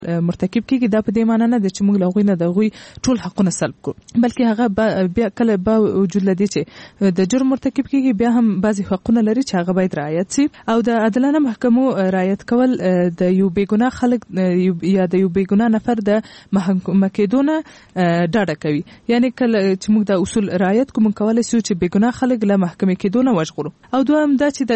مرتکب کیږي دا په دې معنی نه ده چې موږ له هغوی نه د هغوی ټول حقونه سلب کړو، بلکې هغه بیا کله با وجود لدی چې د جرم مرتکب کیږي بیا هم بعضی حقونه لري چې هغه باید رعایت شي. او د عادلانه محکمو رعایت کول د یو بیګناه خلک یا د یو بیګناه نفر د محکمه کېدو نه ډاډه کوي. یعنی کله چې موږ د اصول رعایت کوو کولای شو چې بیګناه خلک له محکمې کېدو نه وژغورو. او دوهم دا چې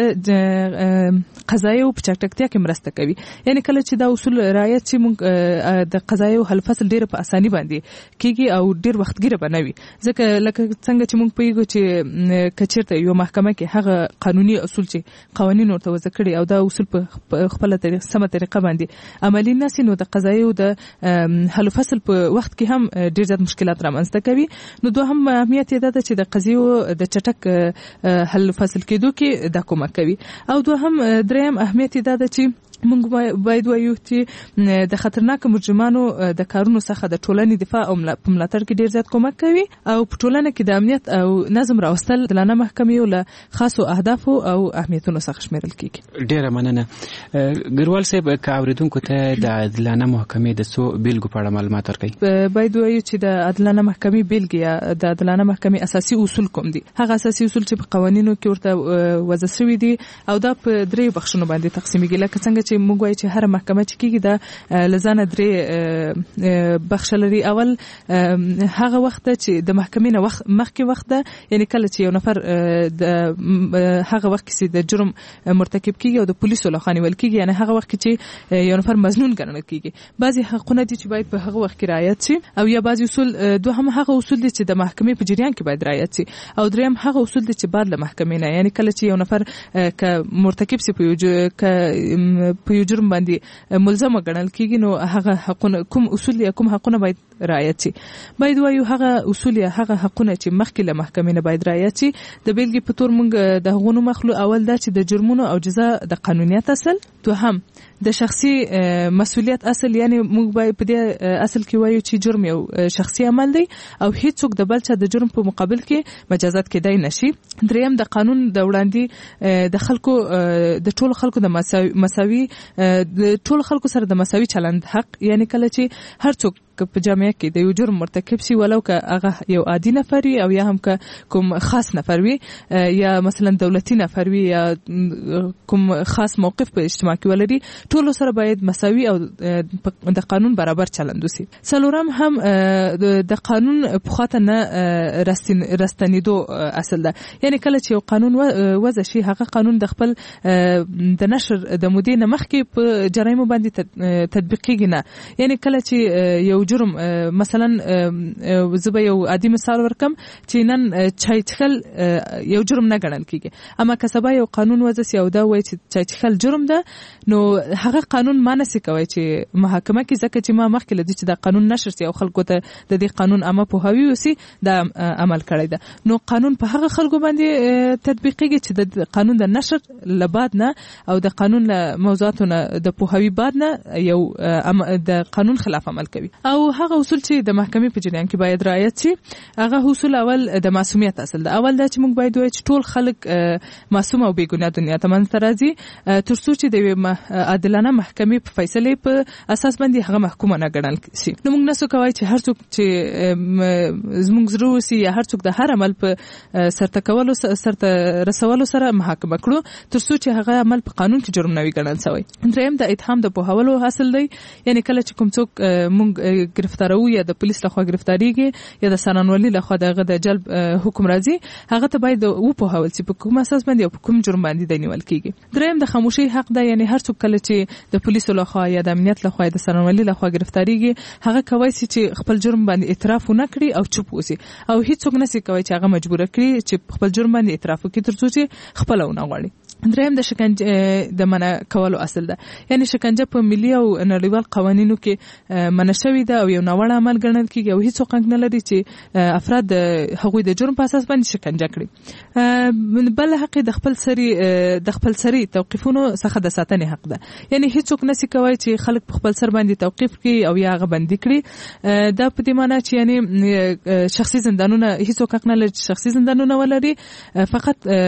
د قضایي په چټکتیا کې مرسته کوي. یعنی کله چې دا اصول رعایت شي د قضایي حل فصل ډیر په اساني باندې کیږي او ډیر وختګیره بنوي. ځکه لکه څنګه چې موږ پیګو چې کچیرته یو محکمه کې هغه قانوني اصول چې قوانین ورته وضع کړي او دا اصول په خپل سمه طریقه باندې عملی نشي، نو د قضایي او د حل فصل په وخت کې هم ډیر زیات مشکلات رامنځته کوي. نو دوهم اهمیت یې ده چې د قضیو د چټک حل فصل کېدو کې دا کومک کوي. او دوهم دریم اهمیت یې ده چې موږ باید وایو چې د خطرناک مجرمانو د کارونو څخه د ټولنې دفاع او ملاتړ کې ډیر زیات کومک کوي او په ټولنه کې د امنیت او نظم راوستل د عادلانه محکمې له خاصو اهدافو او اهمیتونو څخه شمیرل کیږي. ډیره مننه. ګروال صاحب که اوریدونکو ته د عادلانه محکمې د څو بیلګو په اړه معلومات ورکړئ. باید وایو چې د عادلانه محکمې بیلګې یا د عادلانه محکمې اساسي اصول کوم دي. هغه اساسي اصول چې په قوانینو کې ورته وضع شوي دي او دا په درې بخښونو باندې تقسیمیږي. لکه څنګه چې موږ وایو چې هر محکمه چې کیږي د لزانه درې بخش لري. اول هغه وخت چې د محکمې نه مخکې وخت ده، یعنی کله چې یو نفر د هغه وخت کې د جرم مرتکب کیږي او د پولیسو لخوا نیول کیږي، یعنی هغه وخت چې یو نفر مظنون ګڼل کیږي. بعضی حقونه دي چې باید په هغه وخت کې رعایت شي او یا بعضی اصول دوهم هغه اصول دي چې د محکمې په جریان کې باید رعایت شي او دریم هغه اصول دي چې بعد له محکمې نه، یعنی کله چې یو نفر ک مرتکب شي په جرم باندې ملزم ګڼل کیږي نو هغه حقونه کوم اصول یا کوم حقونه باید رعایت شي. باید وایو هغه اصول یا هغه حقونه چې مخکې له محکمې نه باید رعایت شي. د بیلګې په تور موږ د هغونو مخلو اول دا چې د جرمونو او جزا د قانونیت اصل، دوهم د شخصي مسؤلیت اصل، یعنی موږ باید په دې اصل کې وایو چې جرم یو شخصي عمل دی او هیڅوک د بل چا د جرم په مقابل کې مجازات کېدای نشي. دریم د قانون د وړاندې د خلکو د ټولو خلکو د مساوي د ټولو خلکو سره د مساوي چلند حق، یعنی کله چې هر څوک په جامعه کې د یو جرم مرتکب شي ولو که هغه یو عادي نفر وي او یا هم که کوم خاص نفر وي یا مثلا دولتي نفر وي یا کوم خاص موقف په اجتماع کې ولري، ټول سره باید مساوي او د قانون برابر چلند وشي. څلورم هم د قانون په خاطر نه راستنیدو اصل ده، یعنی کله چې یو قانون وضع شي هغه قانون د خپل د نشر د مودې نه مخکې په جرایمو باندې تطبیق کیږي نه. یعنی کله چې یو جرم مثلا زبا یو عادي مثال ورکم چې نن چای څښل یو جرم نه ګڼل کیږي، اما که سبا یو قانون وضع شي او دا وایي چې چای څښل جرم ده نو هغه قانون ما نسی کوي چې محاکمه کې ځکه چې ما مخکې لدی چې دا قانون نشر شي او خلکو ته د دې قانون عامه پوهاوی وسی دا عمل کړی ده، نو قانون په هغه خلکو باندې تطبیقیږي چې د قانون د نشر لبعد نه او د قانون له موضوعاتو نه د پوهاوی بعد نه یو د قانون خلاف عمل کوي. او هغه اصول چې د محکمې په جریان کې باید رعایت شي هغه اصول اول د معصومیت اصل ده. اول دا چې موږ باید وایو چې ټول خلک معصوم او بې ګناه دنیا ته منځته راځي تر څو چې د عادلانه محکمې په فیصلې په اساس باندې هغه محکومه نه ګڼل شي. نو موږ نسو کوي چې هر څوک چې زموږ زړه وسی یا هر څوک د هر عمل په سرته رسولو سره محاکمه کړو تر څو چې هغه عمل په قانون کې جرم نه وي ګڼل شوی. دریم د اتهام د پوهولو حاصل دی، یعنی کله چې کوم څوک موږ گرفتارو یا د پولیس لخوا گرفتاریږي یا د سرانولي لخوا دغه د جلب حکم راځي هغه ته باید و په حواله چې په کوم اساس باندې او په کوم جرم باندې د نیول کیږي. دریم د خاموشي حق ده، یعنی هر څوک کله چې د پولیسو لخوا یا د امنیت لخوا د سرانولي لخوا گرفتاریږي هغه کوي چې خپل جرم باندې اعتراف ونه کړي او چوپ وسی او هیڅوک نشي کوي چې هغه مجبور کړي چې خپل جرم باندې اعتراف وکړي تر څو چې خپل ونه غواړي. دریم د شکنجه د منع کولو اصل ده، یعنی شکنجه په ملي او نړیوال قوانینو کې منع شوی ده او یو ناوړه عمل ګڼل کیږي او هیڅ حق نه لري چې افراد هغوی د جرم په اساس باندې شکنجه کړي. بل حق د خپل سری توقیفونو څخه د ساتنې حق ده، یعنی هیڅوک نشي کوي چې خلک په خپل سر باندې توقیف کړي او یا هغه بندي کړي. دا په دې معنی چې یعنی شخصي زندانونه هیڅوک حق نه لري چې شخصي زندانونه ولري، فقط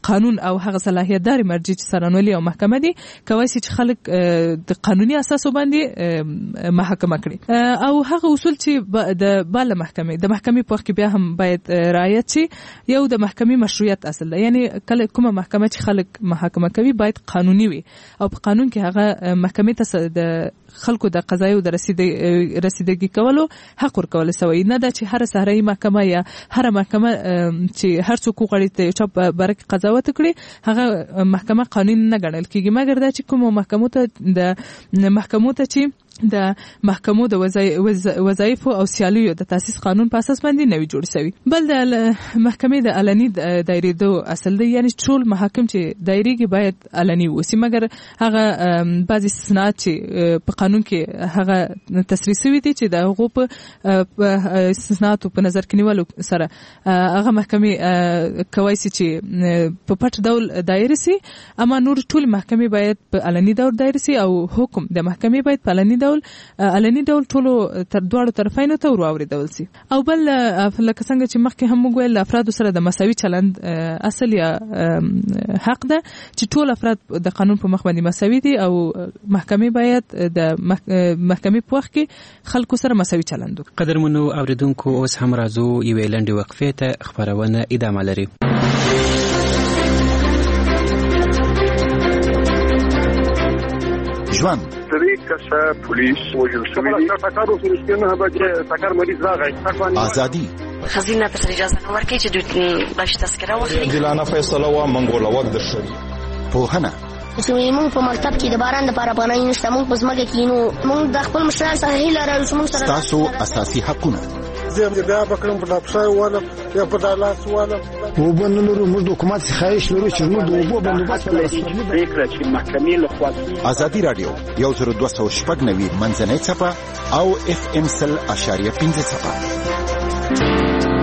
قانون او هغه صلاحیتدار مرجع چې څارنوالي او محکمه دي کوي چې خلک د قانوني اساس باندې محاکمه کړي او هغه اصول چې د بالا محکمه د محکمې په وخت کې بیا هم باید رعایت شي. یو د محکمې مشروعیت اصل ده، یعنی کله کومه محکمه چې خلک محاکمه کوي باید قانوني وي او په قانون کې هغه محکمې ته د خلکو د قضایي او د رسیدګي کولو حق ورکول شوی، نه دا چې هر سهري محکمه یا هر محکمه چې هر څوک غړي ته چا برک قضاوت کړي هغه محکمه قانون نه ګڼل کیږي، مګر دا چې کومه محکمو ته چې د محکمو د وظایف او سیالیو د تاسیس قانون په اساس باندې نوی جوړ شوی. بل د محکمې د علني دایره دو اصل دی، یعنی ټول محاکم چې دایریږي باید علني وسی، مګر هغه بعضی استثناءات چې په قانون کې هغه تصریح شوی دي چې د هغو په استثناءات په نظر کې نیولو سره هغه محکمې کوي چې په پټ ډول دایره سي، اما نور ټول محکمې باید په علني ډول دایره سي او حکم د محکمې باید په علني ډول ټولو تر دواړو طرفینو ته ورواوریدل سي. او بل لکه څنګه چې مخکې هم موږ ویل افراد سره د مساوي چلند اصل یا حق ده چې ټول افراد د قانون په مخ باندې مساوي دي او محکمې باید د محکمې په وخت کې خلکو سره مساوي چلند وکړي. قدرمنو اوریدونکو اوس هم راځو یوې لنډې وقفې ته، خبرونه ادامه لري. ژوند درې کسه پولیس وژل شوي دي. ټکر وشو نه بچي ټکر مریض راغی. ازادي خزینه ته اجازه نه ورکړي چې دوی باش تذکره واخلي. دلانه فیصله وا منګوله وخت درشي. پوهنه موږ په مکتب کې د باران لپاره پناه نشته، موږ په ځمکه کې نو موږ د خپل مشران سره هیله لرو چې موږ سره تاسو اساسي حقونه زه بیا بکرم په تاسو والا یا په دالاس والا وبنلرو موږ د حکومت خواهش لرو چې موږ د وبو بندوبست فکر چې محکمې له خوا ازادي رادیو 1290 منځنۍ صفه او FM 100.5 صفه.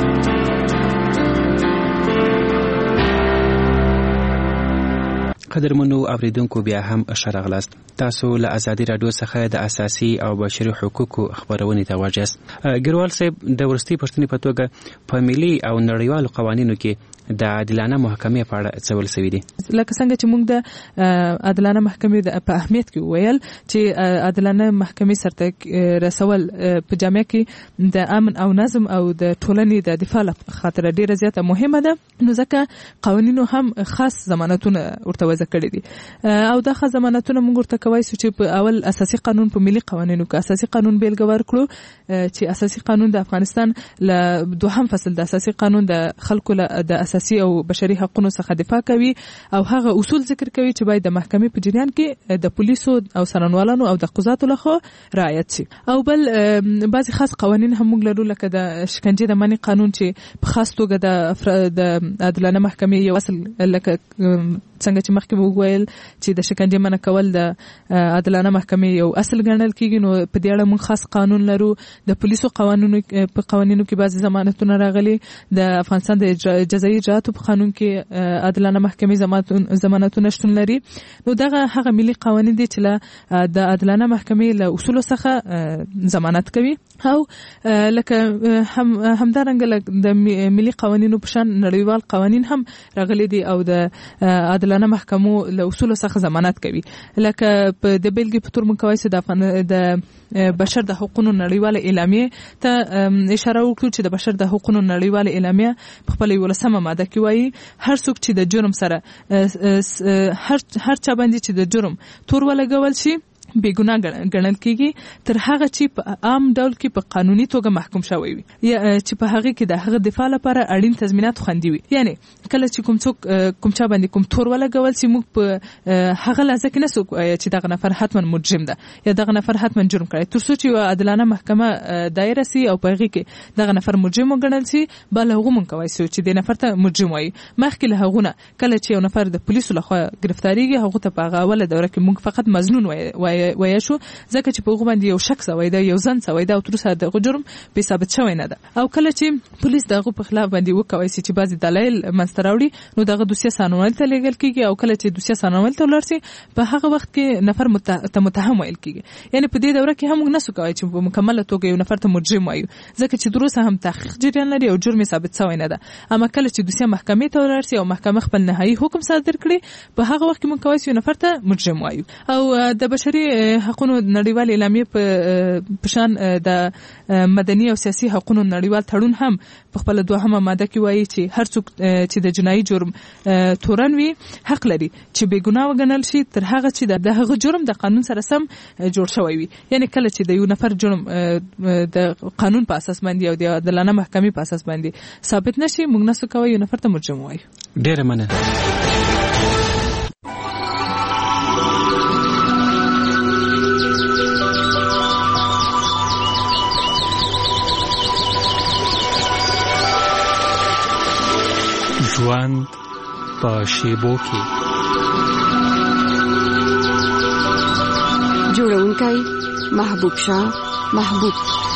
قدرمنو اوریدونکو بیا هم ښه راغلاست. تاسو له ازادي رادیو څخه د اساسي او بشري حقوقو خبرونه ته واجست. ګروال صاحب د ورستي پښتني په توګه په ملي او نړیوالو قوانینو کې د عادلانه محکمې په اړه څه ول سوي دي؟ لکه څنګه چې موږ د عادلانه محکمې په اهمیت کې ویل چې عادلانه محکمې سرته رسول په جامعه کې د امن او نظم او د ټولنې د دفاع لپاره ډیره زیاته مهمه ده، نو ځکه قوانینو هم خاص ضمانتونه ورته وضع کړي دي او دا خاص ضمانتونه موږ ورته کوي چې په اول اساسي قانون په ملي قوانینو کې اساسي قانون بیلګه ورکړو چې اساسي قانون د افغانستان له دوهم فصل د اساسي قانون د خلکو د اساسي او بشري حقوقو څخه دفاع کوي او هغه اصول ذکر کوي چې باید د محکمې په جریان کې د پولیسو او څارنوالانو او د قضاتو لخوا رعایت شي. او بل بعضی خاص قوانین هم موږ لرو لکه د شکنجې د منع قانون چې په خاص توګه د عادلانه محکمې یو اصل لکه څنګه چې مخکې وویل چې د شکنجې منع کول د عادلانه محکمې یو اصل ګڼل کیږي، نو په دې اړه موږ خاص قانون لرو. د پولیسو قوانینو کې بعضی ضمانتونه راغلي، د افغانستان د جزایي اجراتو په قانون کې عادلانه محکمې ضمانتونه شتون لري. نو دغه هغه ملي قوانین دي چې د عادلانه محکمې له اصولو څخه ضمانت کوي او لکه همدارنګه د ملي قوانینو په شان نړیوال قوانین هم راغلي دي او د عادلانه محکمو له اصولو څخه ضمانت کوي. لکه د بیلګې په تور موږ کولی شو د بشر د حقوقو نړیواله اعلامیې ته اشاره وکړو چې د بشر د حقوقو نړیواله اعلامیه په خپل 11مه ماده کې وایي هر څوک چې د جرم سره هر چا باندې چې د جرم تور ولګول شي بیګناه ګڼل کیږي تر هغه چې په عام ډول کې په قانوني توګه محکوم شوی وي یا چې په هغه کې د هغه دفاع لپاره اړین تضمینات خوندي وي. یعنی کله چې کوم څوک کوم چا باندې کوم تور ولګول شي موږ په هغه لحظه کې نسو چې دغه نفر حتما مجرم ده یا دغه نفر حتما جرم کړی، تر څو چې عادلانه محکمه دایره سي او په هغه کې دغه نفر مجرم وګڼل شي بل هغه مونږ کوي چې د نفر ته مجرم وایي. مخکې له هغه کله چې یو نفر د پولیسو لخوا گرفتاریږي هغه ته په هغه اوله دوره کې موږ فقط مظنون وایي وایي شو ځکه چې په هغه باندې یو شک سوی دی، یو ځن سوی دی او تر اوسه د جرم به ثابت شوی نه ده. او کله چې پولیس دغه په خلاف باندې وکوي چې بعضي دلایل منځته راوړي نو دغه دوسیه سانول ته لیږل کیږي او کله چې دوسیه سانول ته ولر شي په هغه وخت کې نفر متهم ویل کیږي. یعنی په دې دوره کې هم نسو کوي چې په مکمله توګه یو نفر ته مجرم وایو ځکه چې دروسه هم تحقیق جریان لري او جرم ثابت شوی نه ده. اما کله چې دوسیه محکمې ته ولر شي او محکمه خپل نهایی حکم صادر کړي په هغه وخت کې مونږ کوي چې نفر ته مجرم وایو. او د بشري حقوقو نړیوال اعلامیه په شان د مدني او سیاسي حقوقو نړیوال تړون هم په خپل دوهمه ماده کې وایي چې هر څوک چې د جنایي جرم تورن وي حق لري چې بې ګناه وګڼل شي تر هغه چې د هغه جرم د قانون سره سم جوړ شوی وي. یعنی کله چې د یو نفر جرم د قانون په اساس باندې او د عدالانه محکمې په اساس باندې ثابت نشي موږ نسو کوي یو نفر ته مجرم وایو. ډیره مننه. ژوند په شیبو کې جوړونکی محبوب شاه محبوب.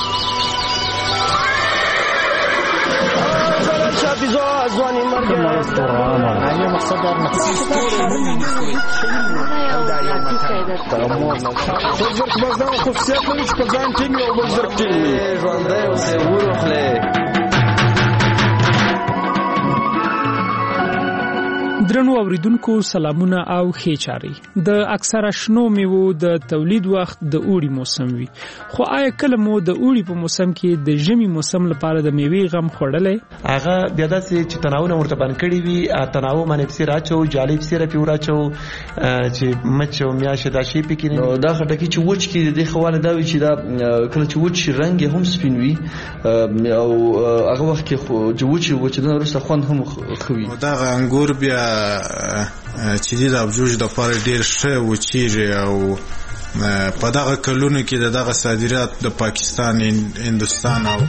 درنو اوریدونکو سلامونه او ښې چارې. د اکثره شنو میوو د تولید وخت د اوړي موسم وي، خو آیا کله مو د اوړي په موسم کې د ژمي موسم لپاره د میوې غم خوړلې؟ هغه بیا داسې چې تناوونه ورته باندې کړي وي، تناو باندې پسې راچو جالب سره پی وراچو چې مچ او میاشه دا شی پکې نه. دا خټکی چې وچ کې د خواله دا وي چې دا کله چې وچ رنگ هم سپین وي او هغه وخت کې خو چې وچ د وروسته خوند هم خوي. دا انګور بیا چې د ابجوج د لپاره ډیر ښه وچیږي او په دغه کلونو کې دغه صادرات د پاکستان، هندستان او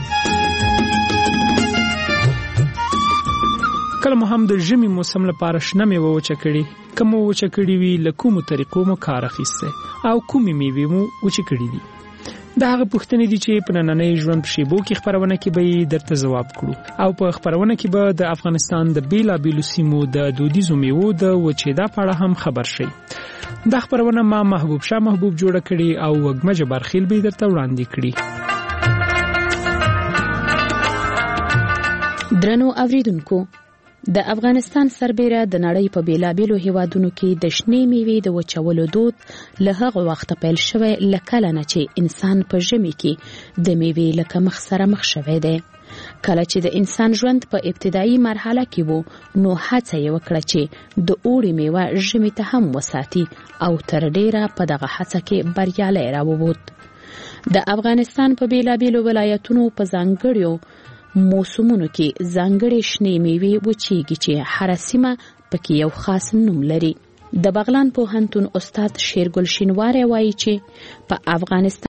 کله مو هم د ژمي موسم لپاره شنه میوه وچه کړي، کوم وچه کړي وي له کومو طریقو مو کار اخیسته او کومې میوې مو وچه کړي دي؟ دا هغه پوښتنې دي چې په نننۍ ژوند په شیبو کې خبرونه کې به درته ځواب کړو او په خبرونه کې به د افغانستان د بیلابیلو سیمو د دودیزو میوو د وچېدا په اړه هم خبر شئ. دا خبرونه ما محبوب شاه محبوب جوړه کړي او وګمه جبارخیل به درته وړاندې کړي. درنو اوریدونکو، د افغانستان سربېره د نړۍ په بیلابیلو هیوادونو کې د شنې میوې د وچولو دود له هغه وخته پیل شوی لکه نه چې انسان په ژمي کې د میوې له کمښت سره مخ شوی دی. کله چې د انسان ژوند په ابتدایي مرحله کې وو نو هڅه یې وکړه چې د اوړي میوه ژمي ته هم وساتي او تر ډیره په دغه هڅه کې بریالی راووت. د افغانستان په بیلابیلو ولایتونو په ځانګړیو موسمونو کې ځانګړې شنې میوې وچیږي چې هر سیمه پکې یو خاص نوم لري. د بغلان پوهنتون استاد شیرګل شینواری وایي چې په افغانستان